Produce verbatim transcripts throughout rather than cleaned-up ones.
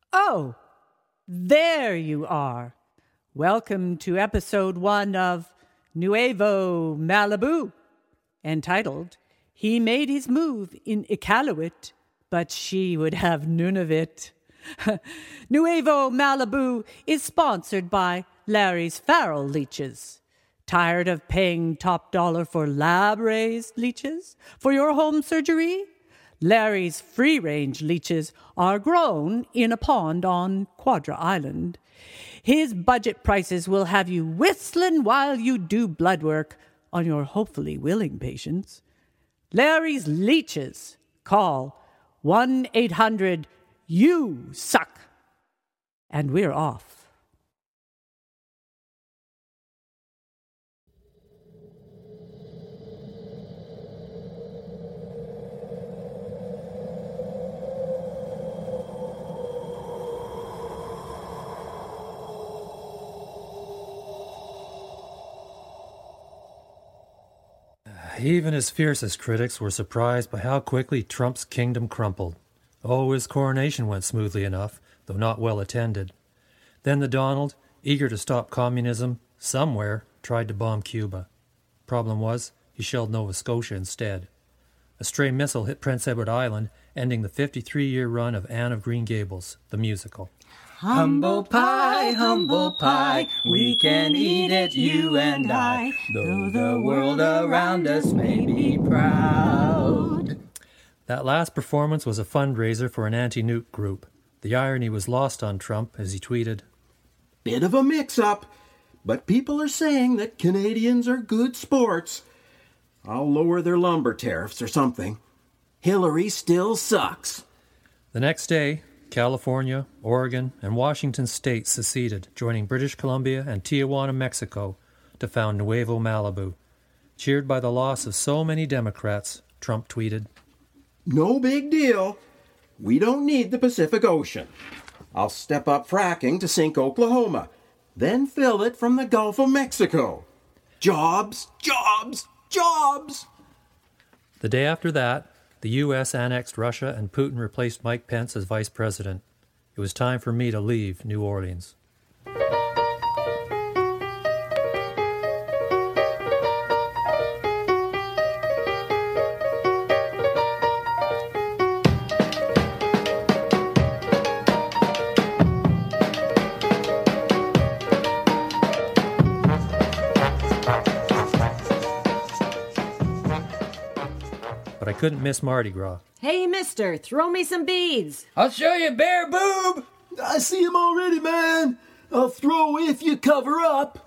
Oh, there you are. Welcome to episode one of Nuevo Malibu, entitled, He Made His Move in Iqaluit, but She Would Have None of It. Nuevo Malibu is sponsored by Larry's Farrell Leeches. Tired of paying top dollar for lab-raised leeches for your home surgery? Larry's free-range leeches are grown in a pond on Quadra Island. His budget prices will have you whistling while you do blood work on your hopefully willing patients. Larry's Leeches. Call one eight hundred you suck. And we're off. Even his fiercest critics were surprised by how quickly Trump's kingdom crumpled. Oh, his coronation went smoothly enough, though not well attended. Then the Donald, eager to stop communism, somewhere tried to bomb Cuba. Problem was, he shelled Nova Scotia instead. A stray missile hit Prince Edward Island, ending the fifty-three-year run of Anne of Green Gables, the musical. Humble pie, humble pie, we can eat it, you and I, though the world around us may be proud. That last performance was a fundraiser for an anti-nuke group. The irony was lost on Trump as he tweeted, Bit of a mix-up, but people are saying that Canadians are good sports. I'll lower their lumber tariffs or something. Hillary still sucks. The next day, California, Oregon, and Washington State seceded, joining British Columbia and Tijuana, Mexico, to found Nuevo Malibu. Cheered by the loss of so many Democrats, Trump tweeted, No big deal. We don't need the Pacific Ocean. I'll step up fracking to sink Oklahoma, then fill it from the Gulf of Mexico. Jobs, jobs, jobs! The day after that, the U S annexed Russia and Putin replaced Mike Pence as vice president. It was time for me to leave New Orleans. I couldn't miss Mardi Gras. Hey, mister, throw me some beads. I'll show you, bare boob! I see him already, man. I'll throw if you cover up.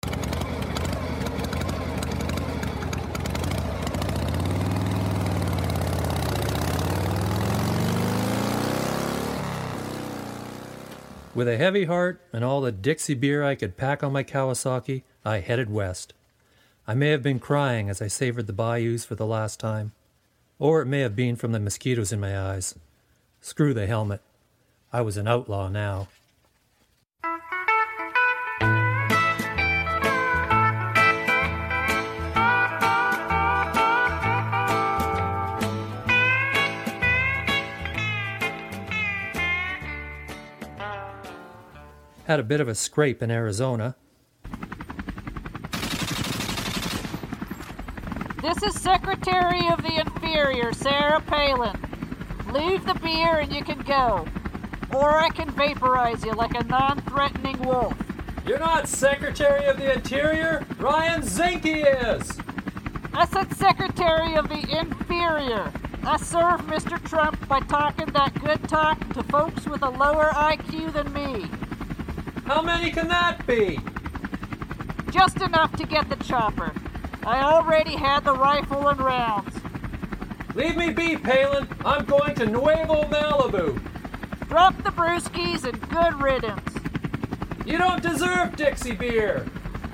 With a heavy heart and all the Dixie beer I could pack on my Kawasaki, I headed west. I may have been crying as I savored the bayous for the last time. Or it may have been from the mosquitoes in my eyes. Screw the helmet. I was an outlaw now. Had a bit of a scrape in Arizona. This is Secretary of the Inferior, Sarah Palin. Leave the beer and you can go. Or I can vaporize you like a non-threatening wolf. You're not Secretary of the Interior? Ryan Zinke is! I said Secretary of the Inferior. I serve Mister Trump by talking that good talk to folks with a lower I Q than me. How many can that be? Just enough to get the chopper. I already had the rifle and rounds. Leave me be, Palin. I'm going to Nuevo Malibu. Drop the brewskis and good riddance. You don't deserve Dixie beer.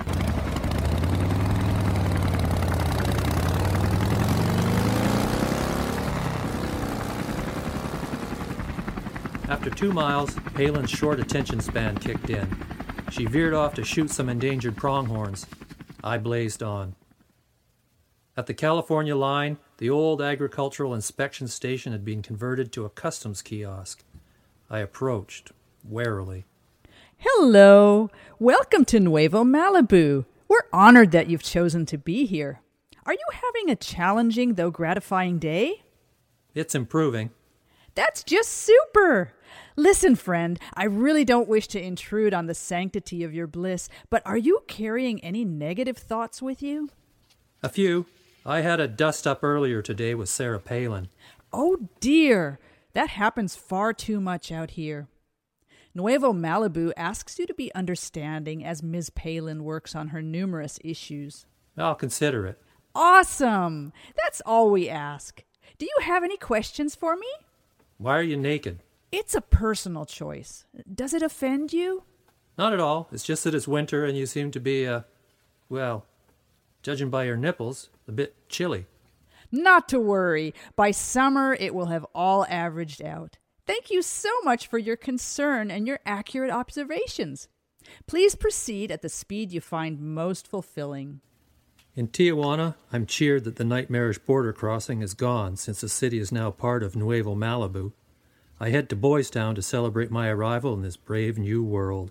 After two miles, Palin's short attention span kicked in. She veered off to shoot some endangered pronghorns. I blazed on. At the California line, the old agricultural inspection station had been converted to a customs kiosk. I approached, warily. Hello. Welcome to Nuevo Malibu. We're honored that you've chosen to be here. Are you having a challenging though gratifying day? It's improving. That's just super. Listen, friend, I really don't wish to intrude on the sanctity of your bliss, but are you carrying any negative thoughts with you? A few. I had a dust-up earlier today with Sarah Palin. Oh dear, that happens far too much out here. Nuevo Malibu asks you to be understanding as Miz Palin works on her numerous issues. I'll consider it. Awesome! That's all we ask. Do you have any questions for me? Why are you naked? It's a personal choice. Does it offend you? Not at all. It's just that it's winter and you seem to be, uh, well, judging by your nipples, a bit chilly. Not to worry. By summer, it will have all averaged out. Thank you so much for your concern and your accurate observations. Please proceed at the speed you find most fulfilling. In Tijuana, I'm cheered that the nightmarish border crossing is gone since the city is now part of Nuevo Malibu. I head to Boys Town to celebrate my arrival in this brave new world.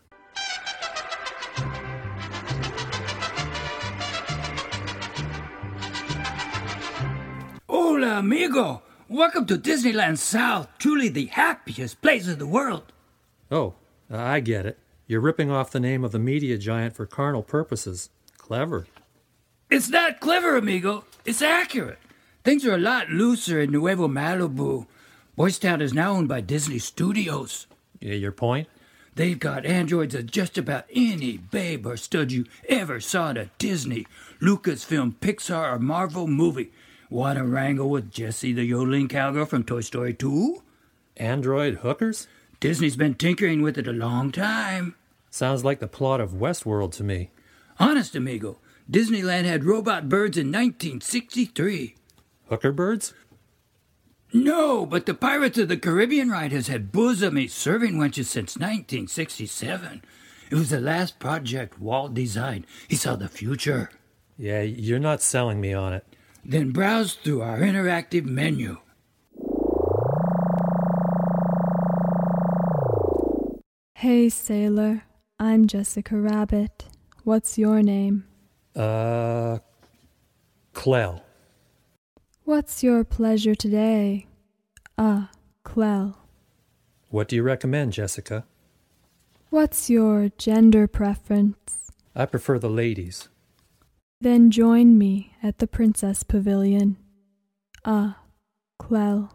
Hola, amigo. Welcome to Disneyland South, truly the happiest place in the world. Oh, I get it. You're ripping off the name of the media giant for carnal purposes. Clever. It's not clever, amigo. It's accurate. Things are a lot looser in Nuevo Malibu. Boys Town is now owned by Disney Studios. Yeah, your point? They've got androids of just about any babe or stud you ever saw in a Disney, Lucasfilm, Pixar, or Marvel movie. Want to wrangle with Jessie the yodeling cowgirl from Toy Story two? Android hookers? Disney's been tinkering with it a long time. Sounds like the plot of Westworld to me. Honest, amigo. Disneyland had robot birds in nineteen sixty-three. Hooker birds? No, but the Pirates of the Caribbean ride has had bosomy serving wenches since nineteen sixty-seven. It was the last project Walt designed. He saw the future. Yeah, you're not selling me on it. Then browse through our interactive menu. Hey, sailor. I'm Jessica Rabbit. What's your name? Uh, Clell. What's your pleasure today? Ah, Clell. What do you recommend, Jessica? What's your gender preference? I prefer the ladies. Then join me at the Princess Pavilion. Ah, Clell.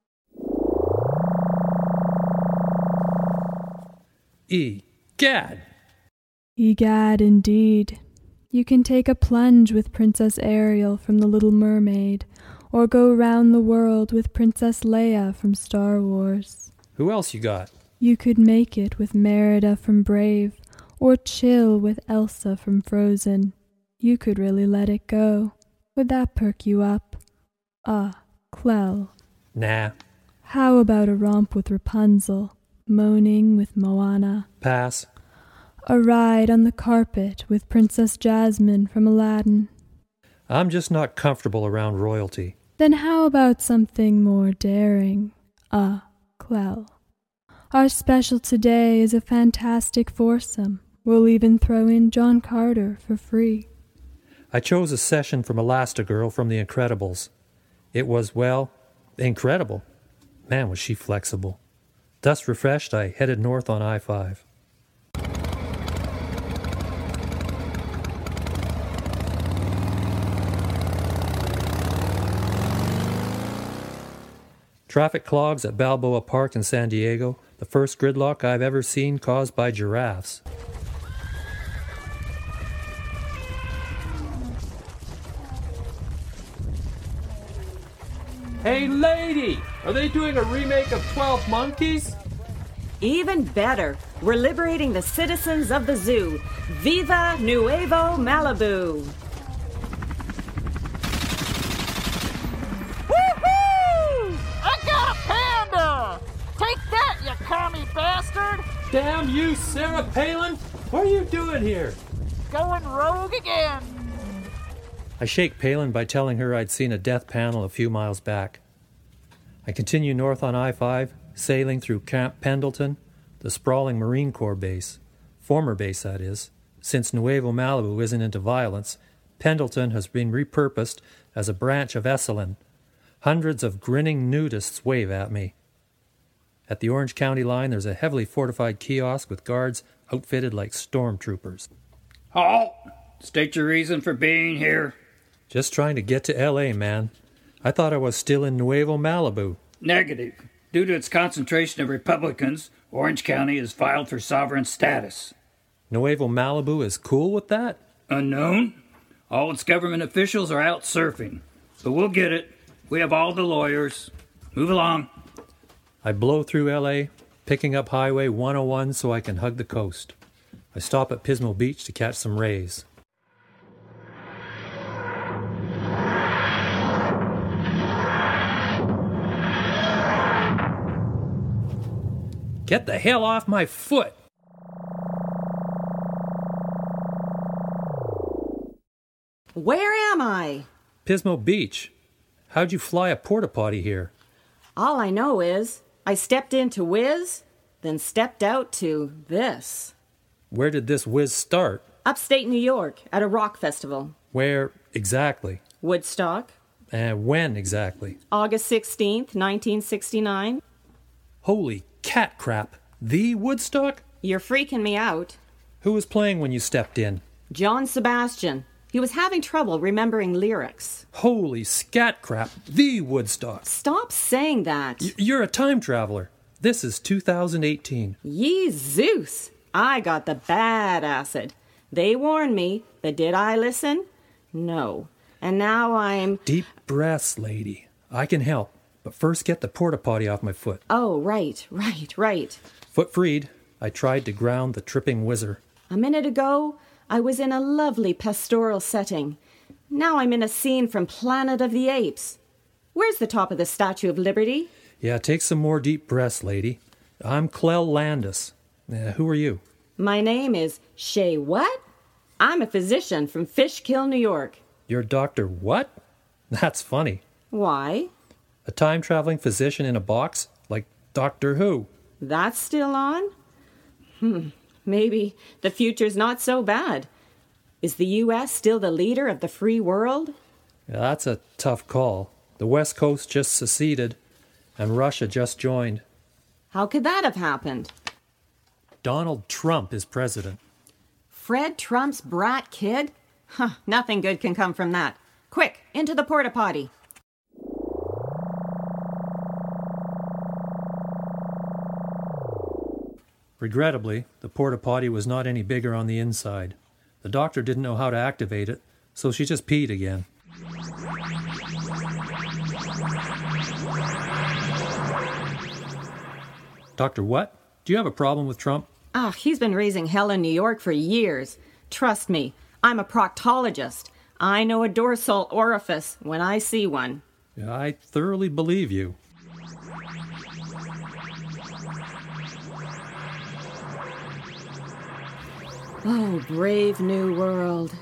Egad! Egad, indeed. You can take a plunge with Princess Ariel from The Little Mermaid, or go round the world with Princess Leia from Star Wars. Who else you got? You could make it with Merida from Brave, or chill with Elsa from Frozen. You could really let it go. Would that perk you up? Ah, Clell. Nah. How about a romp with Rapunzel, moaning with Moana? Pass. A ride on the carpet with Princess Jasmine from Aladdin? I'm just not comfortable around royalty. Then how about something more daring? Ah, Clell. Our special today is a fantastic foursome. We'll even throw in John Carter for free. I chose a session from Elastigirl from The Incredibles. It was, well, incredible. Man, was she flexible. Thus refreshed, I headed north on I five. Traffic clogs at Balboa Park in San Diego, the first gridlock I've ever seen caused by giraffes. Hey lady, are they doing a remake of twelve Monkeys? Even better, we're liberating the citizens of the zoo. Viva Nuevo Malibu! Take that, you commie bastard! Damn you, Sarah Palin! What are you doing here? Going rogue again! I shake Palin by telling her I'd seen a death panel a few miles back. I continue north on I five, sailing through Camp Pendleton, the sprawling Marine Corps base. Former base, that is. Since Nuevo Malibu isn't into violence, Pendleton has been repurposed as a branch of Esalen. Hundreds of grinning nudists wave at me. At the Orange County line, there's a heavily fortified kiosk with guards outfitted like stormtroopers. Halt! State your reason for being here. Just trying to get to L A, man. I thought I was still in Nuevo Malibu. Negative. Due to its concentration of Republicans, Orange County has filed for sovereign status. Nuevo Malibu is cool with that? Unknown. All its government officials are out surfing. But we'll get it. We have all the lawyers. Move along. I blow through L A, picking up Highway one oh one so I can hug the coast. I stop at Pismo Beach to catch some rays. Get the hell off my foot! Where am I? Pismo Beach. How'd you fly a porta-potty here? All I know is I stepped into Whiz, then stepped out to this. Where did this whiz start? Upstate New York, at a rock festival. Where exactly? Woodstock. And when exactly? August sixteenth, nineteen sixty-nine. Holy cat crap. The Woodstock? You're freaking me out. Who was playing when you stepped in? John Sebastian. He was having trouble remembering lyrics. Holy scat crap. The Woodstock. Stop saying that. Y- you're a time traveler. This is two thousand eighteen. Ye Zeus. I got the bad acid. They warned me, but did I listen? No. And now I'm... Deep breaths, lady. I can help. But first get the porta-potty off my foot. Oh, right, right, right. Foot freed, I tried to ground the tripping whizzer. A minute ago, I was in a lovely pastoral setting. Now I'm in a scene from Planet of the Apes. Where's the top of the Statue of Liberty? Yeah, take some more deep breaths, lady. I'm Clell Landis. Uh, who are you? My name is Shay what? I'm a physician from Fishkill, New York. You're Doctor what? That's funny. Why? A time-traveling physician in a box? Like Doctor Who? That's still on? Hmm, maybe the future's not so bad. Is the U S still the leader of the free world? Yeah, that's a tough call. The West Coast just seceded, and Russia just joined. How could that have happened? Donald Trump is president. Fred Trump's brat kid? Huh, nothing good can come from that. Quick, into the porta-potty. Regrettably, the porta-potty was not any bigger on the inside. The doctor didn't know how to activate it, so she just peed again. Doctor what? Do you have a problem with Trump? Ah, he's been raising hell in New York for years. Trust me, I'm a proctologist. I know a dorsal orifice when I see one. Yeah, I thoroughly believe you. Oh, brave new world.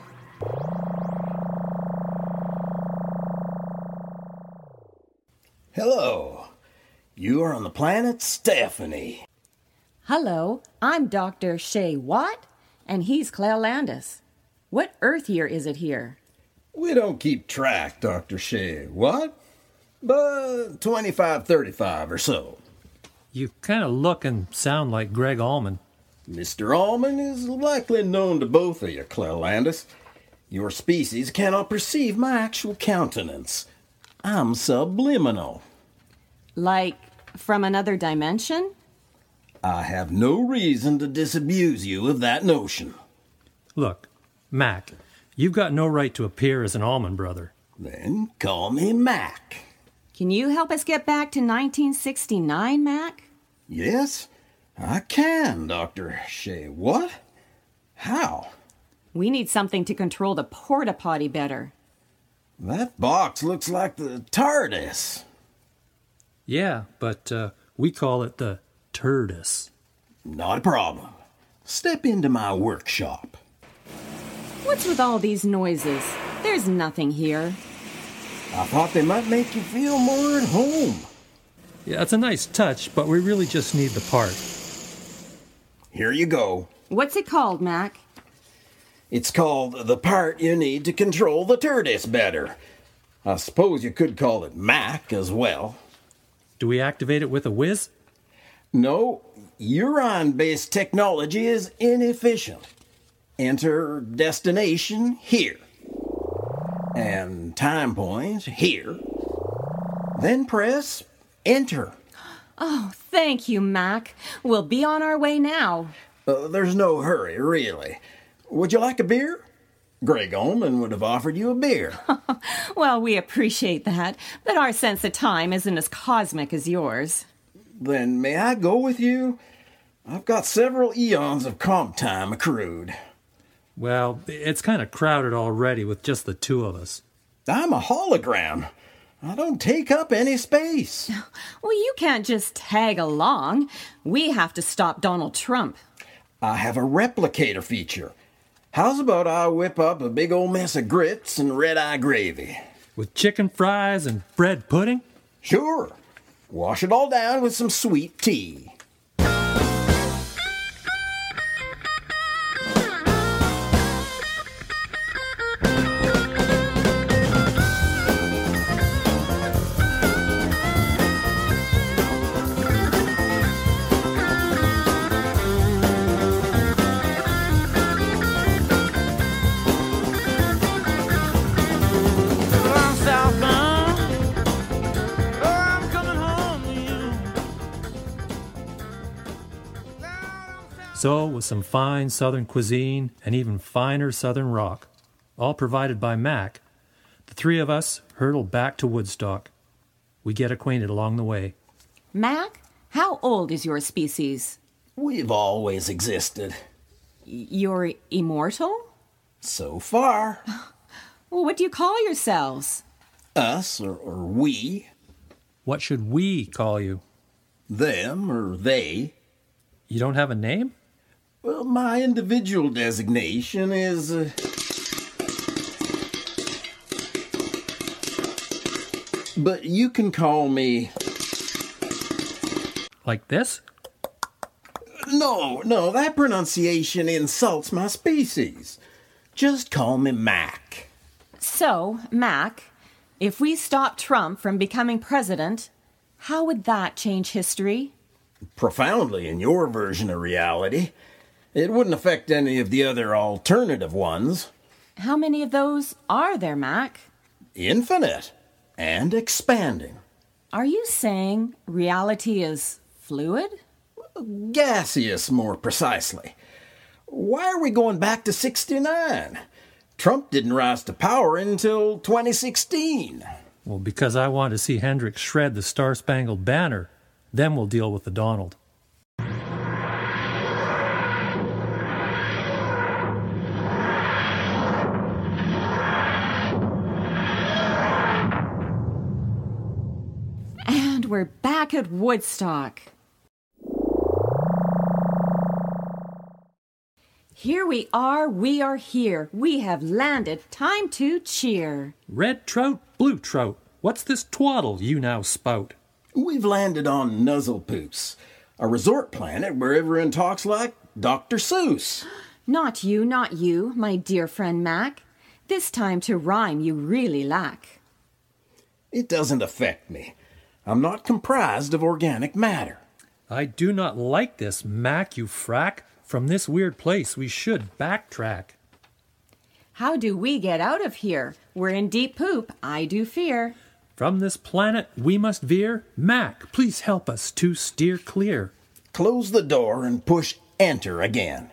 Hello. You are on the planet Stephanie. Hello, I'm Doctor Shay Watt, and he's Clell Landis. What Earth year is it here? We don't keep track, Doctor Shea. What? But twenty-five thirty-five or so. You kind of look and sound like Greg Allman. Mister Allman is likely known to both of you, Clell Landis. Your species cannot perceive my actual countenance. I'm subliminal. Like from another dimension? I have no reason to disabuse you of that notion. Look, Mac, you've got no right to appear as an Allman brother. Then call me Mac. Can you help us get back to nineteen sixty-nine, Mac? Yes, I can, Doctor Shea. What? How? We need something to control the porta-potty better. That box looks like the TARDIS. Yeah, but uh, we call it the TARDIS. Not a problem. Step into my workshop. What's with all these noises? There's nothing here. I thought they might make you feel more at home. Yeah, it's a nice touch, but we really just need the part. Here you go. What's it called, Mac? It's called the part you need to control the TERDIS better. I suppose you could call it Mac as well. Do we activate it with a whiz? No, Euron-based technology is inefficient. Enter destination here. And time point here. Then press enter. Oh, thank you, Mac. We'll be on our way now. Uh, there's no hurry, really. Would you like a beer? Greg Ullman would have offered you a beer. Well, we appreciate that, but our sense of time isn't as cosmic as yours. Then may I go with you? I've got several eons of comp time accrued. Well, it's kind of crowded already with just the two of us. I'm a hologram. I don't take up any space. Well, you can't just tag along. We have to stop Donald Trump. I have a replicator feature. How's about I whip up a big old mess of grits and red-eye gravy? With chicken fries and bread pudding? Sure. Wash it all down with some sweet tea. So, with some fine southern cuisine and even finer southern rock, all provided by Mac, the three of us hurtle back to Woodstock. We get acquainted along the way. Mac, how old is your species? We've always existed. You're immortal? So far. Well, what do you call yourselves? Us or, or we. What should we call you? Them or they. You don't have a name? Well, my individual designation is... Uh... But you can call me... Like this? No, no, that pronunciation insults my species. Just call me Mac. So, Mac, if we stop Trump from becoming president, how would that change history? Profoundly in your version of reality. It wouldn't affect any of the other alternative ones. How many of those are there, Mac? Infinite. And expanding. Are you saying reality is fluid? Gaseous, more precisely. Why are we going back to sixty-nine? Trump didn't rise to power until twenty sixteen. Well, because I want to see Hendrix shred the Star-Spangled Banner. Then we'll deal with the Donald. And we're back at Woodstock. Here we are, we are here. We have landed. Time to cheer. Red trout, blue trout. What's this twaddle you now spout? We've landed on Nuzzlepoos, a resort planet where everyone talks like Doctor Seuss. Not you, not you, my dear friend Mac. This time to rhyme you really lack. It doesn't affect me. I'm not comprised of organic matter. I do not like this, Mac, you frack. From this weird place we should backtrack. How do we get out of here? We're in deep poop, I do fear. From this planet we must veer. Mac, please help us to steer clear. Close the door and push enter again.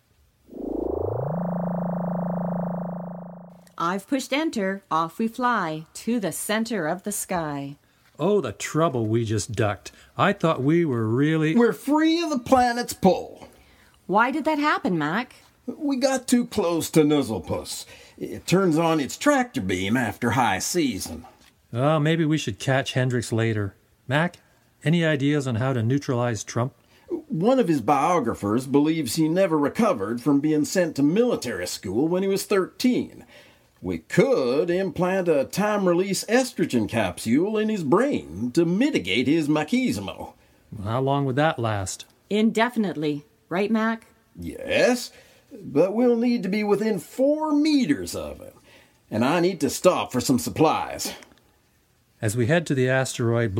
I've pushed enter, off we fly, to the center of the sky. Oh, the trouble we just ducked. I thought we were really... We're free of the planet's pull. Why did that happen, Mac? We got too close to Nuzzlepuss. It turns on its tractor beam after high season. Oh, maybe we should catch Hendrix later. Mac, any ideas on how to neutralize Trump? One of his biographers believes he never recovered from being sent to military school when he was thirteen. We could implant a time-release estrogen capsule in his brain to mitigate his machismo. How long would that last? Indefinitely. right, Mac? Yes, but we'll need to be within four meters of him. And I need to stop for some supplies. As we head to the asteroid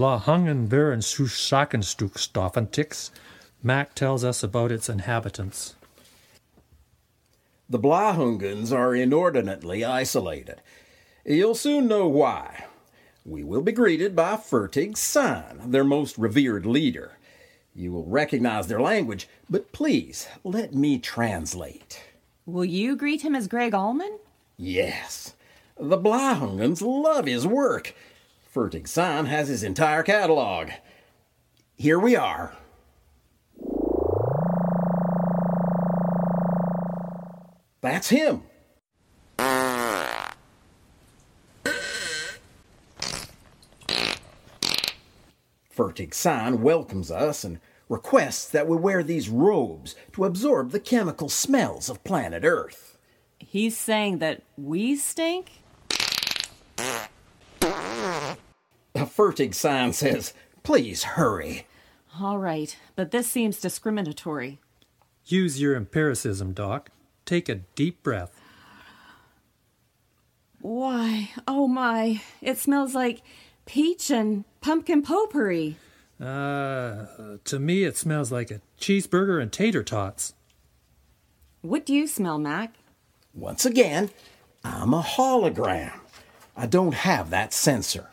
Blahungenvirensuschakenstückstoffentix, Mac tells us about its inhabitants. The Blahungens are inordinately isolated. You'll soon know why. We will be greeted by Fertig San, their most revered leader. You will recognize their language, but please, let me translate. Will you greet him as Greg Allman? Yes. The Blahungens love his work. Fertig San has his entire catalog. Here we are. That's him. Fertig San welcomes us and requests that we wear these robes to absorb the chemical smells of planet Earth. He's saying that we stink? Fertig San says, please hurry. All right, but this seems discriminatory. Use your empiricism, Doc. Take a deep breath. Why, oh my, it smells like peach and pumpkin potpourri. Uh, to me it smells like a cheeseburger and tater tots. What do you smell, Mac? Once again, I'm a hologram. I don't have that sensor.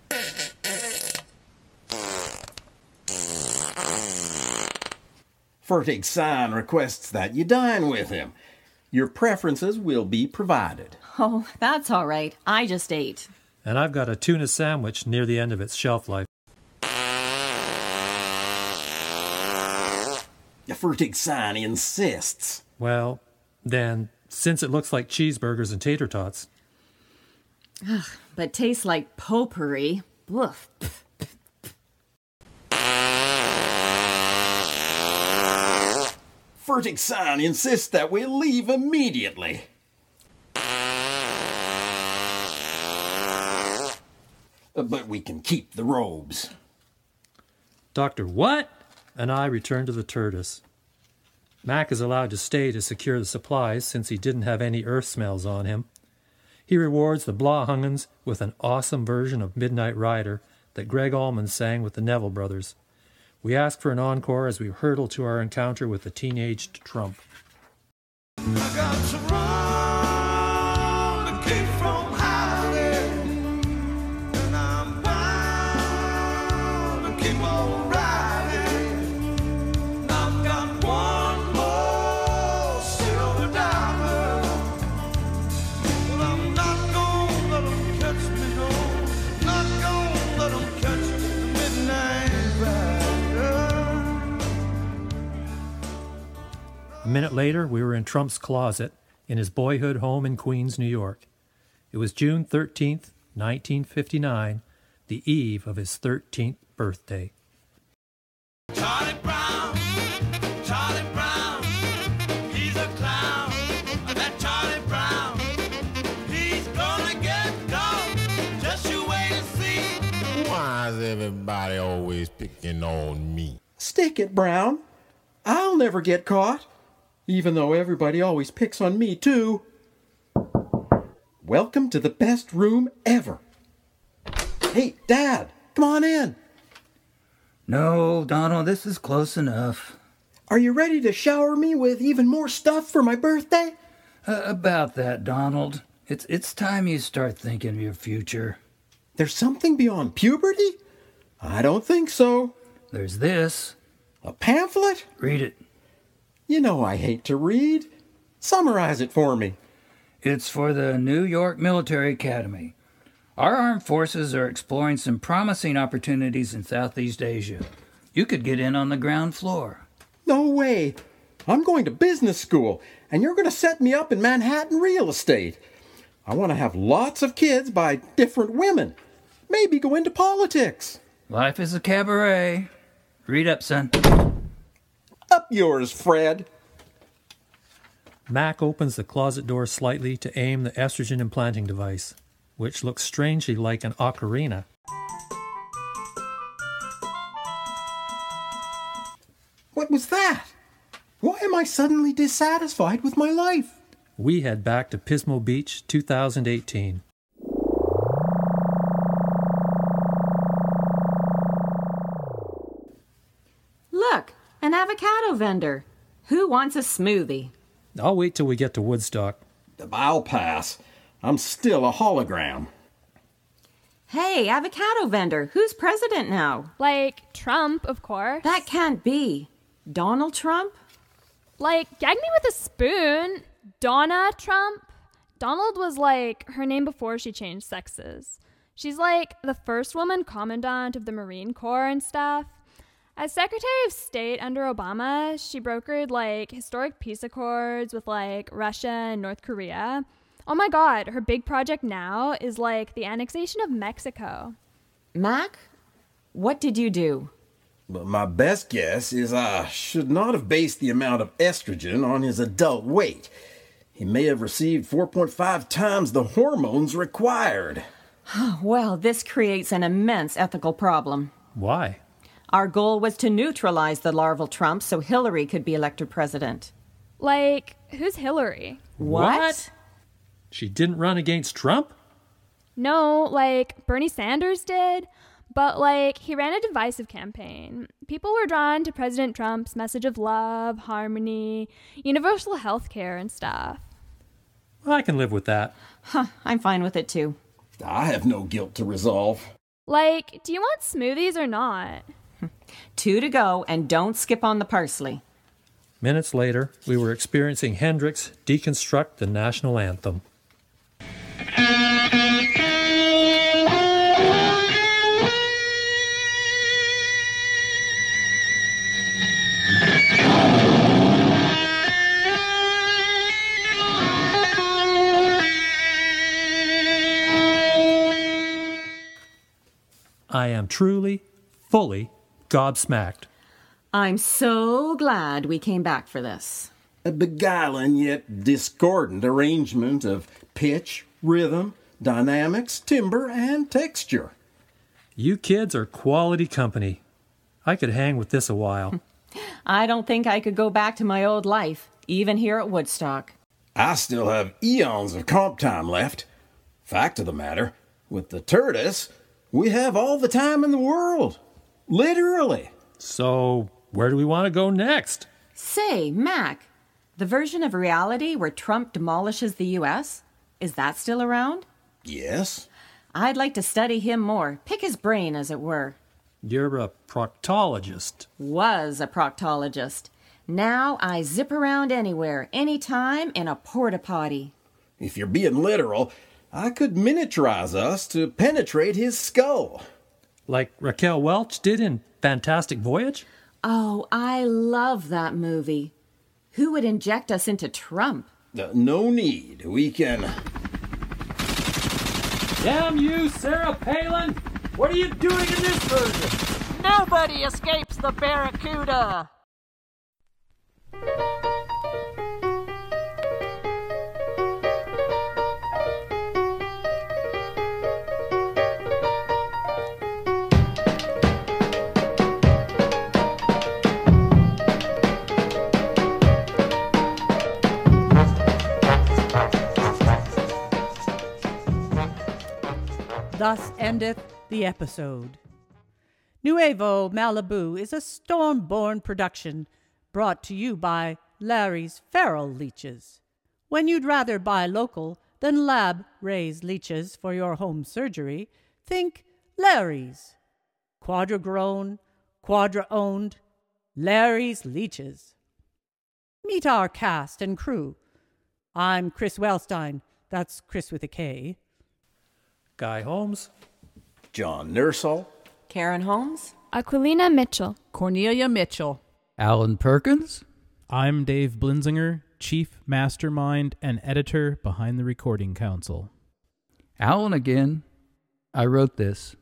Fertig San requests that you dine with him. Your preferences will be provided. Oh, that's all right. I just ate. And I've got a tuna sandwich near the end of its shelf life. Fertig San insists. Well, then, since it looks like cheeseburgers and tater tots. Ugh, but tastes like potpourri. Woof. Fertig San insists that we leave immediately. But we can keep the robes. Doctor What? And I return to the Tertus. Mac is allowed to stay to secure the supplies since he didn't have any earth smells on him. He rewards the Blahungens with an awesome version of Midnight Rider that Greg Allman sang with the Neville Brothers. We ask for an encore as we hurtle to our encounter with the teenaged Trump. I got to run to keep from hiding, and I'm bound to keep on riding. I've got one more silver diamond, but I'm not gonna let them catch me, no, not gonna let them catch the midnight rider. A minute later, we were in Trump's closet in his boyhood home in Queens, New York. It was June thirteenth, nineteen fifty-nine, the eve of his thirteenth birthday. Charlie Brown, Charlie Brown, he's a clown. That Charlie Brown, he's gonna get caught. Just you wait and see. Why is everybody always picking on me? Stick it, Brown. I'll never get caught. Even though everybody always picks on me, too. Welcome to the best room ever. Hey, Dad, come on in. No, Donald, this is close enough. Are you ready to shower me with even more stuff for my birthday? Uh, about that, Donald. It's, it's time you start thinking of your future. There's something beyond puberty? I don't think so. There's this. A pamphlet? Read it. You know I hate to read. Summarize it for me. It's for the New York Military Academy. Our armed forces are exploring some promising opportunities in Southeast Asia. You could get in on the ground floor. No way. I'm going to business school, and you're going to set me up in Manhattan real estate. I want to have lots of kids by different women. Maybe go into politics. Life is a cabaret. Read up, son. Up yours, Fred. Mac opens the closet door slightly to aim the estrogen implanting device, which looks strangely like an ocarina. What was that? Why am I suddenly dissatisfied with my life? We head back to Pismo Beach, two thousand eighteen. Look, an avocado vendor. Who wants a smoothie? I'll wait till we get to Woodstock. I'll pass. I'm still a hologram. Hey, avocado vendor, who's president now? Like, Trump, of course. That can't be. Donald Trump? Like, gag me with a spoon. Donna Trump? Donald was like her name before she changed sexes. She's like the first woman commandant of the Marine Corps and stuff. As Secretary of State under Obama, she brokered like historic peace accords with like Russia and North Korea. Oh my God, her big project now is like the annexation of Mexico. Mac, what did you do? But my best guess is I should not have based the amount of estrogen on his adult weight. He may have received four point five times the hormones required. Well, this creates an immense ethical problem. Why? Our goal was to neutralize the larval Trump so Hillary could be elected president. Like, who's Hillary? What? What? She didn't run against Trump? No, like, Bernie Sanders did. But, like, he ran a divisive campaign. People were drawn to President Trump's message of love, harmony, universal health care, and stuff. Well, I can live with that. Huh, I'm fine with it, too. I have no guilt to resolve. Like, do you want smoothies or not? Two to go, and don't skip on the parsley. Minutes later, we were experiencing Hendrix deconstruct the national anthem. I am truly, fully gobsmacked. I'm so glad we came back for this. A beguiling yet discordant arrangement of pitch, rhythm, dynamics, timbre, and texture. You kids are quality company. I could hang with this a while. I don't think I could go back to my old life, even here at Woodstock. I still have eons of comp time left. Fact of the matter, with the tortoise, we have all the time in the world. Literally. So, where do we want to go next? Say, Mac, the version of reality where Trump demolishes the U S, is that still around? Yes. I'd like to study him more, pick his brain, as it were. You're a proctologist. Was a proctologist. Now I zip around anywhere, anytime, in a porta-potty. If you're being literal, I could miniaturize us to penetrate his skull. Like Raquel Welch did in Fantastic Voyage? Oh, I love that movie. Who would inject us into Trump? Uh, no need. We can... Damn you, Sarah Palin! What are you doing in this version? Nobody escapes the Barracuda! Thus endeth the episode. Nuevo Malibu is a Stormborn production brought to you by Larry's Feral Leeches. When you'd rather buy local than lab-raised leeches for your home surgery, think Larry's. Quadra-grown, quadra-owned, Larry's Leeches. Meet our cast and crew. I'm Chris Wellstein. That's Chris with a K. Guy Holmes. John Nursall. Karen Holmes. Aquilina Mitchell. Cornelia Mitchell. Alan Perkins. I'm Dave Blinzinger, Chief Mastermind and Editor behind the Recording Council. Alan again. I wrote this.